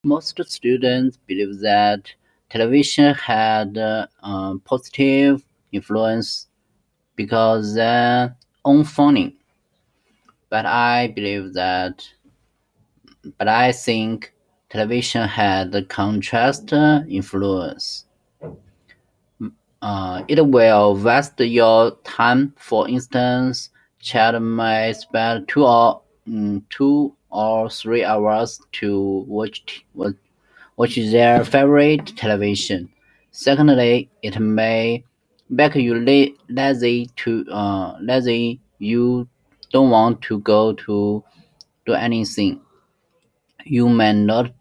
Most students believe that television had a positive influence because they're own funny, but I believe that, but I think television had a contrast influence. It will waste your time. For instance, child may spend 2 or 3 hours to watch their favorite television. Secondly, it may make you lazy. You don't want to go to do anything. You may not